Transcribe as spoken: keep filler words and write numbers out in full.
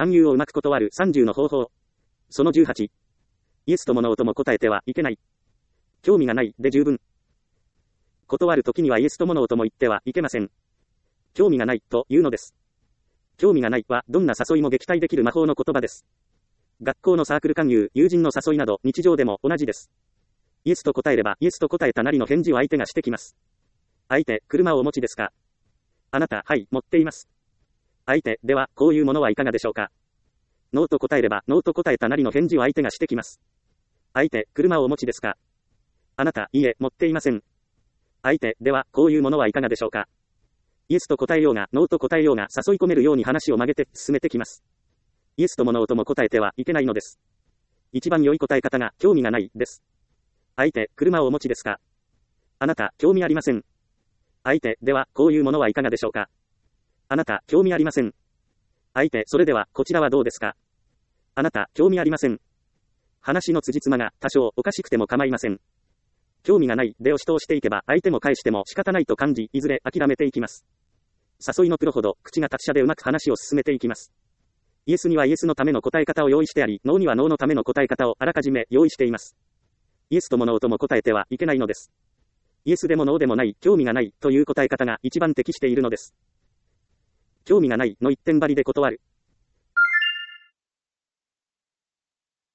勧誘をうまく断るさんじゅうの方法。そのじゅうはち。イエスともノーとも答えてはいけない。興味がないで十分。断るときにはイエスともノーとも言ってはいけません。興味がないというのです。興味がないはどんな誘いも撃退できる魔法の言葉です。学校のサークル勧誘、友人の誘いなど日常でも同じです。イエスと答えればイエスと答えたなりの返事を相手がしてきます。相手、車をお持ちですか？あなた、はい、持っています。相手、では、こういうものはいかがでしょうか？ノーと答えれば、ノーと答えたなりの返事を相手がしてきます。相手、車をお持ちですか？あなた、いいえ、持っていません。相手、では、こういうものはいかがでしょうか？イエスと答えようが、ノーと答えようが、誘い込めるように話を曲げて進めてきます。イエスともノーとも答えてはいけないのです。一番良い答え方が、興味がない、です。相手、車をお持ちですか？あなた、興味ありません。相手、では、こういうものはいかがでしょうか？あなた、興味ありません。相手、それでは、こちらはどうですか？あなた、興味ありません。話の辻褄が、多少、おかしくても構いません。興味がない、で押し通していけば、相手も返しても仕方ないと感じ、いずれ諦めていきます。誘いのプロほど、口が達者でうまく話を進めていきます。イエスにはイエスのための答え方を用意してあり、ノーにはノーのための答え方をあらかじめ用意しています。イエスともノーとも答えてはいけないのです。イエスでもノーでもない、興味がないという答え方が一番適しているのです。興味がないの一点張りで断る。